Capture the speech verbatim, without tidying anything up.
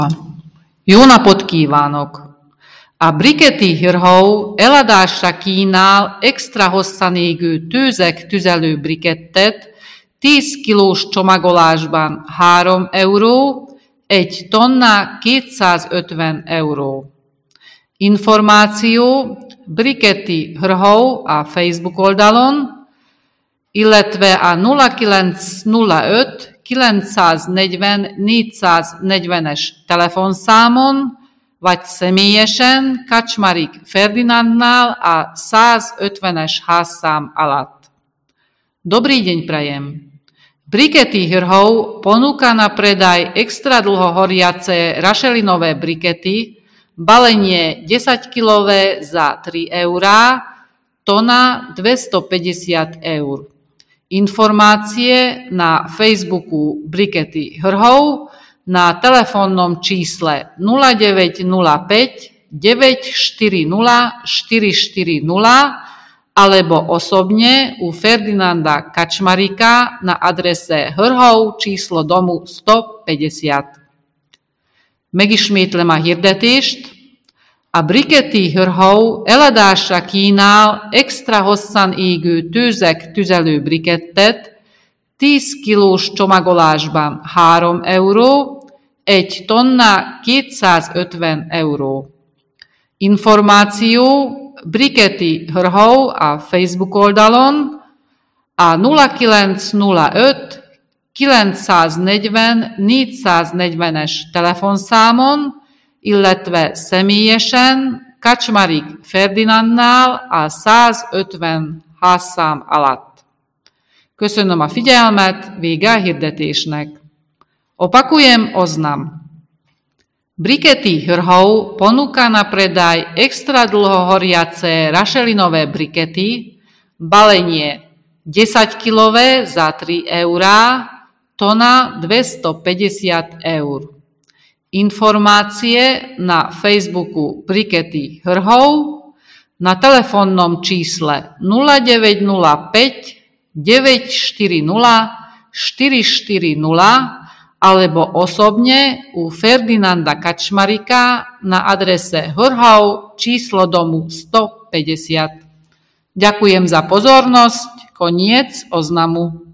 Jónapot kívánok! A briketi hírhau eladásra kínál extra hosszan égő tőzeg tüzelő brikettet tíz kilós csomagolásban három euró, egy tonna kétszázötven euró. Információ Briketi hírhau a Facebook oldalon, illetve a nulla kilenc nulla öt kilencszáznegyven négyszáznegyvenes telefonszámon, vagy személyesen Kacsmarik Ferdinándnál a százötvenes házszám alatt. Dobrý deň prajem. Brikety hírhau ponúka na predaj extra dlho horiace rašelinové brikety, balenie desaťkilové za tri eurá, tona dvestopäťdesiat eur. Informácie na Facebooku Brikety hírhau, na telefónnom čísle nula deväť nula päť deväť štyri nula štyri štyri nula alebo osobne u Ferdinanda Kačmarika na adrese hírhau číslo domu stopäťdesiat. Megismétlem a hirdetést. A briketi hírhau eladásra kínál extra hosszan égő tőzeg tüzelő brikettet tíz kilós csomagolásban három euró, egy tonna kétszázötven euró. Információ Briketi hírhau a Facebook oldalon, a nulla kilenc nulla öt kilencszáznegyven négyszáznegyvenes telefonszámon, illetve személyesen Kacsmarik Ferdinándnál a százötven házszám alatt. Köszönöm a figyelmet, vége a hirdetésnek. Opakujem oznam. Brikety hírhau ponúka na predaj extra dlho horiace rašelinové brikety, balenie desaťkilové za tri eurá, tona dvestopäťdesiat eur. Informácie na Facebooku Brikety hírhau, na telefónnom čísle nula deväť nula päť deväť štyri nula štyri štyri nula alebo osobne u Ferdinanda Kačmarika na adrese hírhau číslo domu stopäťdesiat. Ďakujem za pozornosť, koniec oznamu.